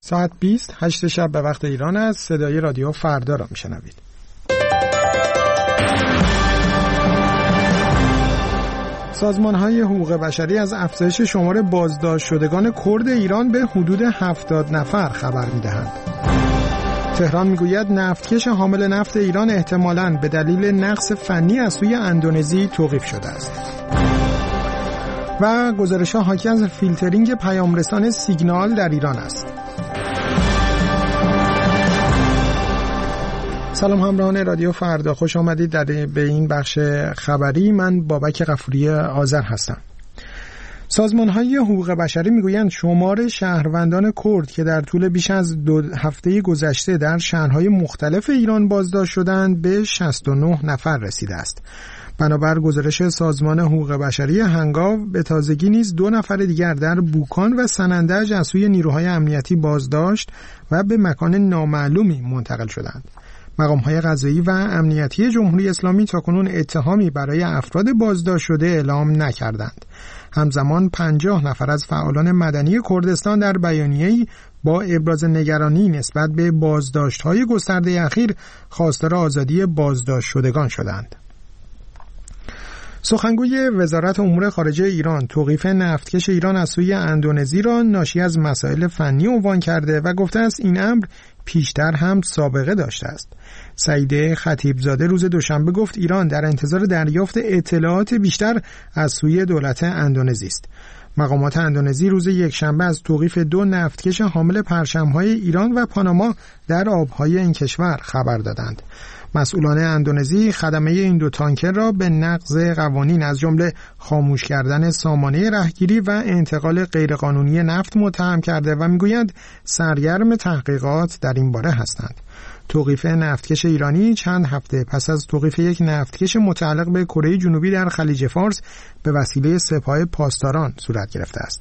ساعت 20 8 شب به وقت ایران است. صدای رادیو فردا را میشنوید. سازمان‌های حقوق بشری از افزایش شمار بازداشت شدگان کرد ایران به حدود 70 نفر خبر می‌دهند. تهران میگوید نفتکش حامل نفت ایران احتمالاً به دلیل نقص فنی از سوی اندونزی توقیف شده است. و گزارش‌ها حاکی از فیلترینگ پیامرسان سیگنال در ایران است. سلام همراهان رادیو فردا، خوش آمدید به این بخش خبری. من بابک غفوری آذر هستم. سازمان‌های حقوق بشری میگویند شمار شهروندان کرد که در طول بیش از 2 هفته گذشته در شهرهای مختلف ایران بازداشت شدند به 69 نفر رسیده است. بنابر گزارش سازمان حقوق بشری هنگاو، به تازگی نیز 2 نفر دیگر در بوکان و سنندج از سوی نیروهای امنیتی بازداشت و به مکان نامعلومی منتقل شدند. مقام‌های قضایی و امنیتی جمهوری اسلامی تاکنون اتهامی برای افراد بازداشت شده اعلام نکردند. همزمان 50 نفر از فعالان مدنی کردستان در بیانیه‌ای با ابراز نگرانی نسبت به بازداشت‌های گسترده اخیر خواستار آزادی بازداشت شدگان شدند. سخنگوی وزارت امور خارجه ایران توقیف نفتکش ایران از سوی اندونزی را ناشی از مسائل فنی عنوان کرده و گفته است این امر پیشتر هم سابقه داشته است. سعید خطیبزاده روز دوشنبه گفت ایران در انتظار دریافت اطلاعات بیشتر از سوی دولت اندونزی است. مقامات اندونزی روز یکشنبه از توقیف 2 نفتکش حامل پرچم‌های ایران و پاناما در آب‌های این کشور خبر دادند. مسئولان اندونزی خدمه این 2 تانکر را به نقض قوانین از جمله خاموش کردن سامانه رهگیری و انتقال غیرقانونی نفت متهم کرده و میگویند سرگرم تحقیقات در این باره هستند. توقیف نفتکش ایرانی چند هفته پس از توقیف یک نفتکش متعلق به کره جنوبی در خلیج فارس به وسیله سپاه پاسداران صورت گرفته است.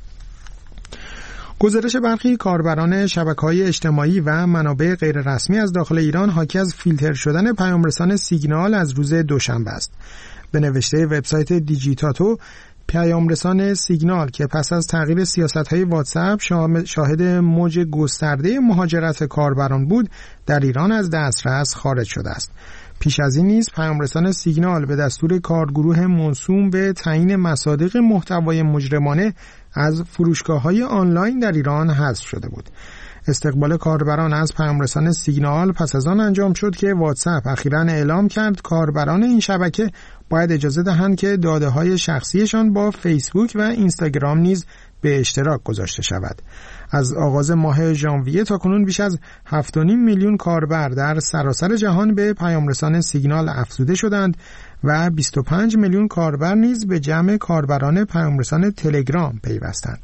گزارش برخی کاربران شبکه‌های اجتماعی و منابع غیررسمی از داخل ایران حاکی از فیلتر شدن پیامرسان سیگنال از روز دوشنبه است. به نوشته وبسایت دیجیتاتو، پیامرسان سیگنال که پس از تغییر سیاست‌های واتساپ شاهد موج گسترده مهاجرت کاربران بود، در ایران از دسترس خارج شده است. پیش از این نیز پیامرسان سیگنال به دستور کارگروه موسوم به تعیین مصادیق محتوای مجرمانه از فروشگاه‌های آنلاین در ایران حذف شده بود. استقبال کاربران از پیامرسان سیگنال پس از آن انجام شد که واتساپ اخیراً اعلام کرد کاربران این شبکه باید اجازه دهند که داده‌های شخصیشان با فیسبوک و اینستاگرام نیز به اشتراک گذاشته شود. از آغاز ماه ژانویه تاکنون بیش از 7.5 میلیون کاربر در سراسر جهان به پیامرسان سیگنال افزوده شدند و 25 میلیون کاربر نیز به جمع کاربران پیامرسان تلگرام پیوستند.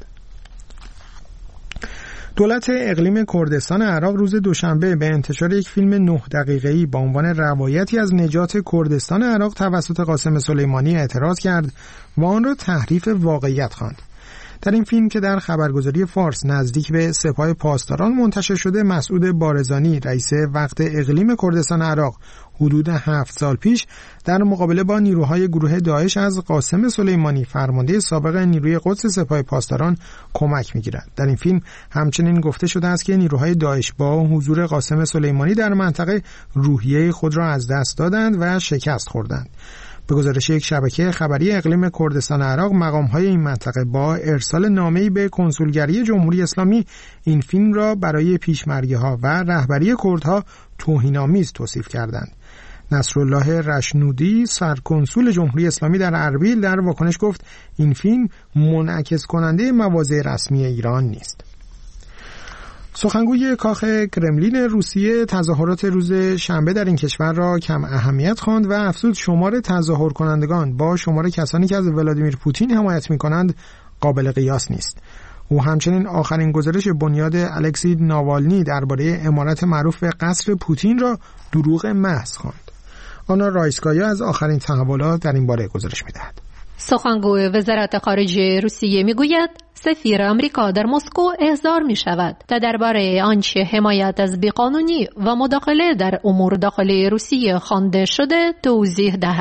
دولت اقلیم کردستان عراق روز دوشنبه به انتشار یک فیلم 9 دقیقه‌ای با عنوان روایتی از نجات کردستان عراق توسط قاسم سلیمانی اعتراض کرد و آن را تحریف واقعیت خواند. در این فیلم که در خبرگزاری فارس نزدیک به سپاه پاسداران منتشر شده، مسعود بارزانی رئیس وقت اقلیم کردستان عراق حدود 7 سال پیش در مقابله با نیروهای گروه داعش از قاسم سلیمانی فرمانده سابق نیروی قدس سپاه پاسداران کمک می‌گیرد. در این فیلم همچنین گفته شده است که نیروهای داعش با حضور قاسم سلیمانی در منطقه روحیه خود را از دست دادند و شکست خوردند. به گزارش یک شبکه خبری اقلیم کردستان عراق، مقام‌های این منطقه با ارسال نامه‌ای به کنسولگری جمهوری اسلامی این فیلم را برای پیشمرگی‌ها و رهبری کردها توهین‌آمیز توصیف کردند. نصرالله رشنودی، سرکنسول جمهوری اسلامی در اربیل، در واکنش گفت این فیلم منعکس کننده مواضع رسمی ایران نیست. سخنگوی کاخ کرملین روسیه تظاهرات روز شنبه در این کشور را کم اهمیت خواند و افزود شمار تظاهر کنندگان با شمار کسانی که از ولادیمیر پوتین حمایت می‌کنند قابل قیاس نیست. او همچنین آخرین گزارش بنیاد الکسی ناوالنی درباره عمارت معروف به قصر پوتین را دروغ محض خواند. آنا رایسکایا از آخرین تحولات در این باره گزارش می‌دهد. سخنگوی وزارت خارجه روسیه میگوید سفیر آمریکا در مسکو احضار می شود تا درباره آنچه حمایت از بیقانونی و مداخله در امور داخلی روسیه خوانده شده توضیح دهد.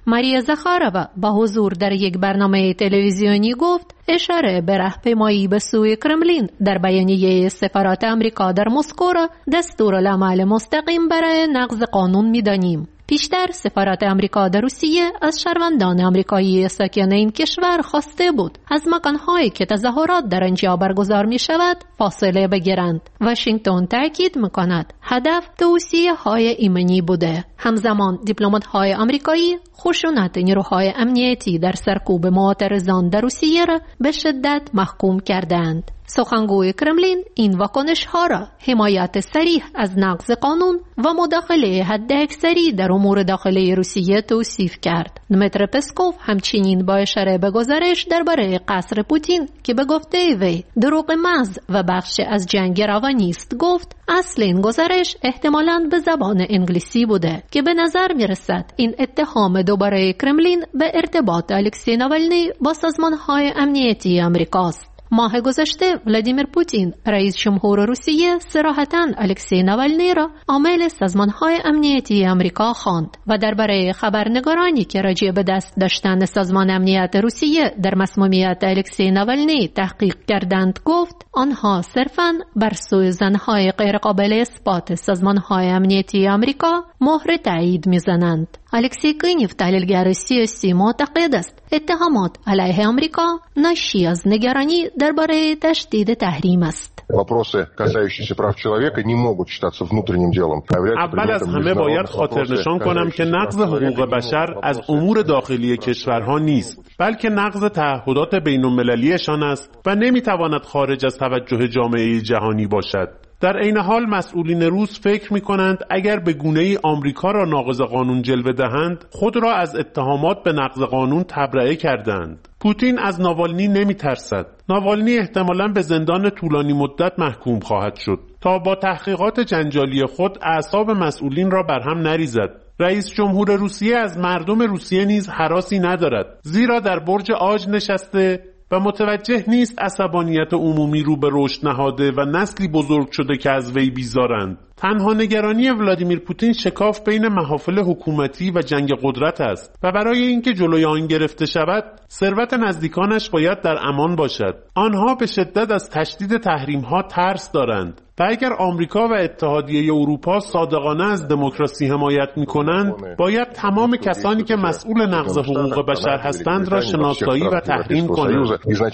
ماریا زخارова با حضور در یک برنامه تلویزیونی گفت اشاره به راهپیمایی به سوی کرملین در بیانیه سفارت آمریکا در مسکو را دستورالعمل مستقیم برای نقض قانون می‌دانیم. پیشتر سفارت آمریکا در روسیه از شهروندان آمریکایی ساکن این کشور خواسته بود از مکان‌هایی که تظاهرات در آنجا برگزار می‌شود فاصله بگیرند. واشنگتن تاکید می‌کند هدف توصیه‌های ایمنی بوده. همزمان دیپلمات‌های آمریکایی خشونت نیروهای امنیتی در سرکوب معترضان در روسیه را به شدت محکوم کردند. سخنگوی کرملین این واکنش‌ها را حمایت صریح از نقض قانون و مداخله حداکثری در امور داخلی روسیه توصیف کرد. دمیتری پسکوف همچنین با اشاره به گزارش درباره قصر پوتین که به گفته وی دروغ محض و بخش از جنگ روانی است گفت اصل این گزارش احتمالاً به زبان انگلیسی بوده که به نظر می‌رسد این اتهام دوباره کرملین به ارتباط الکسی ناولنی با سازمان‌های امنیتی آمریکاست. ماه گذشته ولادیمیر پوتین رئیس جمهور روسیه صراحتاً الکسی ناولنی را عامل سازمان‌های امنیتی آمریکا خواند و درباره خبرنگارانی که راجع به دست داشتن سازمان امنیت روسیه در مسمومیت الکسی ناولنی تحقیق کردند گفت آنها صرفاً بر سوی زنهای غیرقابل اثبات سازمان‌های امنیتی آمریکا مهر تایید می‌زنند. الکسی کینیف تحلیلگر سیاسی معتقد است اتهامات علیه آمریکا ناشی از نگرانی درباره تشدید تحریم است. Вопросы, касающиеся прав человека, не могут считаться внутренним делом. اول از همه باید خاطر نشان کنم که نقض حقوق بشر از امور داخلی کشورها نیست، بلکه نقض تعهدات بین‌المللیشان است و نمیتواند خارج از توجه جامعه جهانی باشد. در عین حال مسئولین روس فکر می‌کنند اگر به گونه‌ای آمریکا را ناقض قانون جلوه دهند، خود را از اتهامات به نقض قانون تبرئه کردند. پوتین از ناوالنی نمی‌ترسد. ناوالنی احتمالاً به زندان طولانی مدت محکوم خواهد شد تا با تحقیقات جنجالی خود اعصاب مسئولین را برهم نریزد. رئیس جمهور روسیه از مردم روسیه نیز هراسی ندارد، زیرا در برج عاج نشسته و متوجه نیست عصبانیت عمومی رو به رشد نهاده و نسلی بزرگ شده که از وی بیزارند. تنها نگرانی ولادیمیر پوتین شکاف بین محافل حکومتی و جنگ قدرت است و برای اینکه جلوی آن گرفته شود ثروت نزدیکانش باید در امان باشد. آنها به شدت از تشدید تحریم‌ها ترس دارند و اگر آمریکا و اتحادیه اروپا صادقانه از دموکراسی حمایت می‌کنند باید تمام کسانی که مسئول نقض حقوق بشر هستند را شناسایی و تحریم کنند.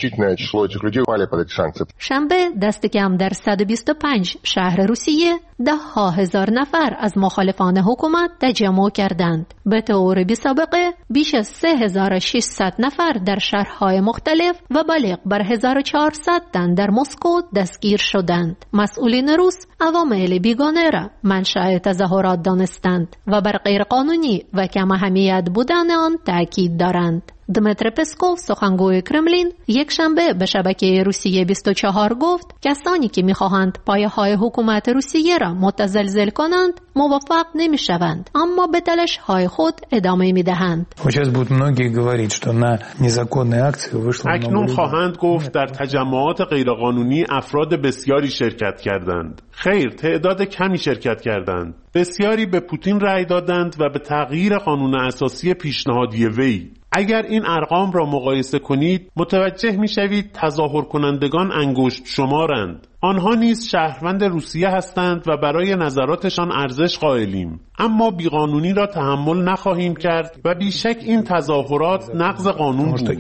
شنبه دست کم در 125 شهر روسیه 10,000 نفر از مخالفان حکومت تجمع کردند. به طور بی‌سابقه بیش از 3600 نفر در شهرهای مختلف و بالغ بر 1400 تن در مسکو دستگیر شدند. مسئولین روس عوامل بیگانه را منشأ تظاهرات دانستند و بر غیرقانونی و کم اهمیت بودن آن تاکید دارند. دمیتری پسکوف سخنگوی کرملین یک شنبه به شبکه روسیه 24 گفت کسانی که می‌خواهند پایه‌های حکومت روسیه را متزلزل کنند موفق نمی‌شوند، اما به تلاش‌های خود ادامه می‌دهند. اکنون خواهند گفت در تجمعات غیرقانونی افراد بسیاری شرکت کردند. خیر، تعداد کمی شرکت کردند. بسیاری به پوتین رأی دادند و به تغییر قانون اساسی پیشنهادی وی. اگر این ارقام را مقایسه کنید متوجه می‌شوید تظاهر کنندگان انگشت شمارند. آنها نیز شهروند روسیه هستند و برای نظراتشان ارزش قائلیم، اما بیقانونی را تحمل نخواهیم کرد و بیشک این تظاهرات نقض قانون بود.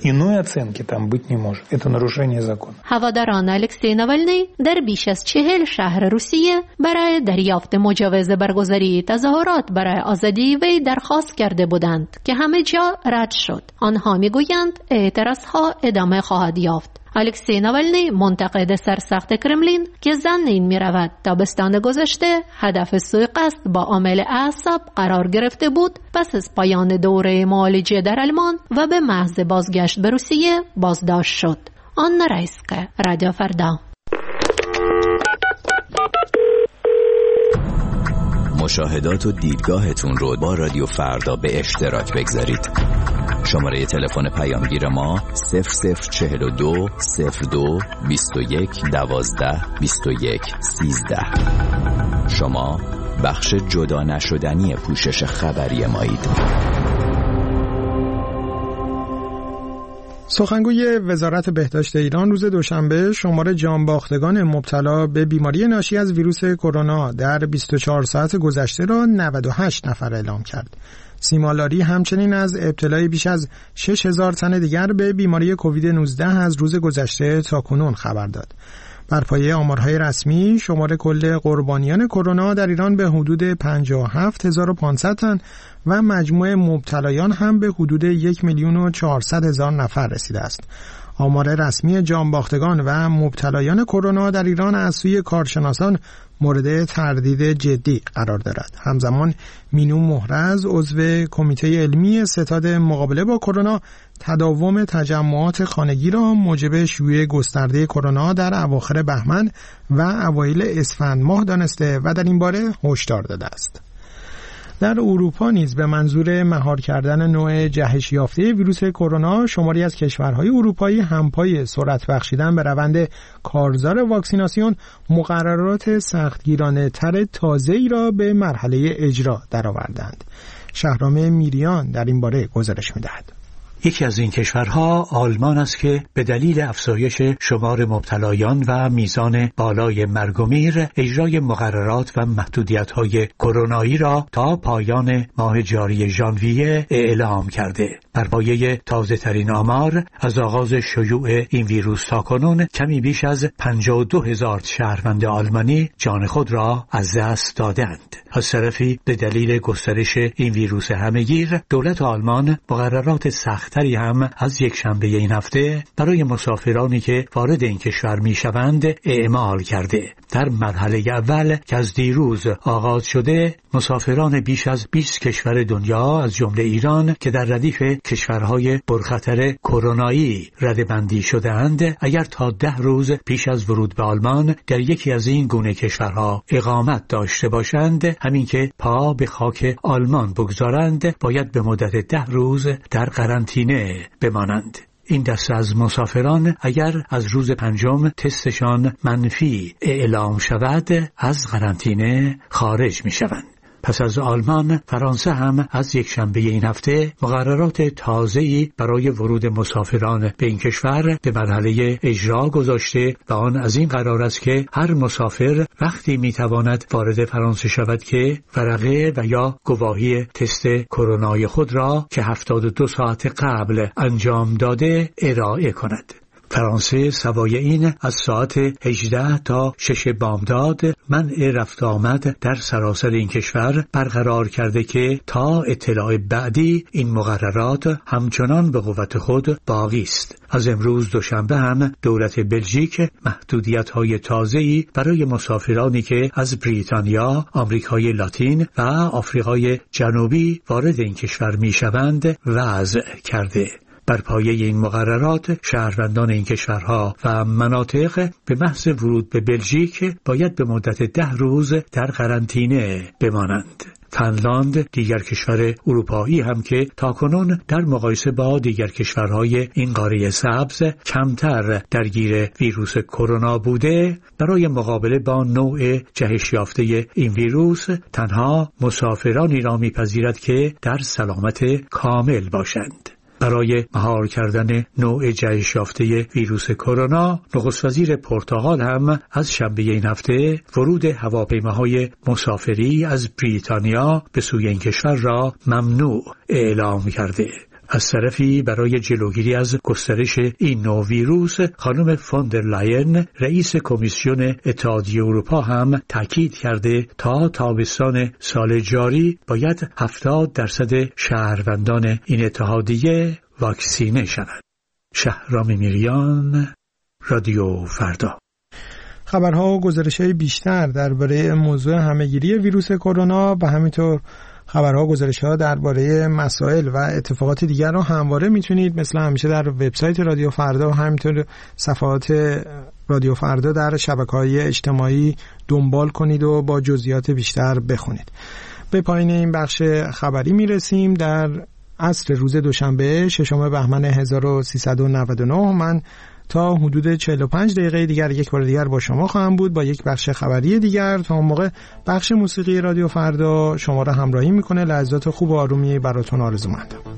هواداران الکسی ناولنی در بیش از 40 شهر روسیه برای دریافت مجوز برگزاری تظاهرات برای آزادی وی درخواست کرده بودند که همه جا رد شد. آنها میگویند اعتراضها ادامه خواهد یافت. الکسی ناولنی منتقد سرسخت کرملین که ظن می رود تابستان گذشته هدف سوءقصد با عامل اعصاب قرار گرفته بود پس از پایان دوره معالجه در آلمان و به محض بازگشت به روسیه بازداشت شد. آنا رایسکا، رادیو فردا. مشاهدات و دیدگاهتون رو با رادیو فردا به اشتراک بگذارید. شماره تلفن پیامگیر ما 0042 02 21 12 21 13. شما بخش جدا نشدنی پوشش خبری مایید. سخنگوی وزارت بهداشت ایران روز دوشنبه شمار جانباختگان مبتلا به بیماری ناشی از ویروس کرونا در 24 ساعت گذشته را 98 نفر اعلام کرد. سیما لاری همچنین از ابتلای بیش از 6000 تن دیگر به بیماری کووید 19 از روز گذشته تاکنون خبر داد. بر پایه آمارهای رسمی شمار کل قربانیان کرونا در ایران به حدود 57500 تن و مجموع مبتلایان هم به حدود 1,400,000 نفر رسیده است. آمار رسمی جانباختگان و مبتلایان کرونا در ایران از سوی کارشناسان مورد تردید جدی قرار دارد. همزمان مینو مهرز عضو کمیته علمی ستاد مقابله با کرونا تداوم تجمعات خانگی را موجب شیوع گسترده کرونا در اواخر بهمن و اوایل اسفند ماه دانسته و در این باره هشدار داده است. در اروپا نیز به منظور مهار کردن نوع جهش یافته ویروس کرونا شماری از کشورهای اروپایی همپای سرعت بخشیدن به روند کارزار واکسیناسیون مقررات سختگیرانه تر تازه‌ای را به مرحله اجرا درآوردند. شهرام میریان در این باره گزارش می‌دهد. یکی از این کشورها آلمان است که به دلیل افزایش شمار مبتلایان و میزان بالای مرگ و میر اجرای مقررات و محدودیت‌های کرونایی را تا پایان ماه جاری ژانویه اعلام کرده. بر پایه تازه‌ترین آمار از آغاز شیوع این ویروس تاکنون کمی بیش از 52,000 شهروند آلمانی جان خود را از دست دادند. از طرفی به دلیل گسترش این ویروس همه‌گیر دولت آلمان مقررات سخت‌تری هم از یکشنبه این هفته برای مسافرانی که وارد این کشور می‌شوند اعمال کرده. در مرحله اول که از دیروز آغاز شده، مسافران بیش از 20 کشور دنیا از جمله ایران که در ردیف کشورهای پرخطر کرونایی رده‌بندی شده‌اند، اگر تا 10 روز پیش از ورود به آلمان در یکی از این گونه کشورها اقامت داشته باشند، همین که پا به خاک آلمان بگذارند، باید به مدت 10 روز در قرنطینه بمانند. این دسته از مسافران اگر از روز 5 تستشان منفی اعلام شود، از قرنطینه خارج می شوند. پس از آلمان، فرانسه هم از یکشنبه این هفته مقررات تازه‌ای برای ورود مسافران به این کشور به مرحله اجرا گذاشته و آن از این قرار است که هر مسافر وقتی میتواند وارد فرانسه شود که ورقه و یا گواهی تست کرونای خود را که 72 ساعت قبل انجام داده ارائه کند. فرانسه سوای این از ساعت 18 تا 6 بامداد منع رفت آمد در سراسر این کشور برقرار کرده که تا اطلاع بعدی این مقررات همچنان به قوت خود باقی است. از امروز دوشنبه هم دولت بلژیک محدودیت‌های تازه‌ای برای مسافرانی که از بریتانیا، آمریکای لاتین و آفریقای جنوبی وارد این کشور می‌شوند وضع کرده. بر پایه این مقررات شهروندان این کشورها و مناطق به محض ورود به بلژیک باید به مدت 10 روز در قرنطینه بمانند. فنلاند دیگر کشور اروپایی هم که تاکنون در مقایسه با دیگر کشورهای این قاره سبز کمتر درگیر ویروس کرونا بوده، برای مقابله با نوع جهش یافته این ویروس تنها مسافرانی را میپذیرد که در سلامت کامل باشند. برای مهار کردن نوع جهش یافته ویروس کرونا، نخست وزیر پرتغال هم از شنبه این هفته ورود هواپیماهای مسافری از بریتانیا به سوی این کشور را ممنوع اعلام کرده. از طرفی برای جلوگیری از گسترش این نوع ویروس، خانم فوندر لاین رئیس کمیسیون اتحادیه اروپا هم تاکید کرده تا تابستان سال جاری باید 70% شهروندان این اتحادیه واکسینه شوند. شهرام میریان، رادیو فردا. خبرها و گزارش‌های بیشتر درباره موضوع همه‌گیری ویروس کرونا و همینطور خبرها و گزارش‌ها درباره مسائل و اتفاقات دیگر رو همواره میتونید مثل همیشه در وبسایت رادیو فردا و همینطور صفحات رادیو فردا در شبکه‌های اجتماعی دنبال کنید و با جزئیات بیشتر بخونید. به پایان این بخش خبری میرسیم. در عصر روز دوشنبه 6 بهمن 1399 من تا حدود 45 دقیقه دیگر یک بار دیگر با شما خواهم بود با یک بخش خبری دیگر. تا اون موقع بخش موسیقی رادیو فردا شما را همراهی میکنه. لحظات خوب و آرومی براتون آرزومندم.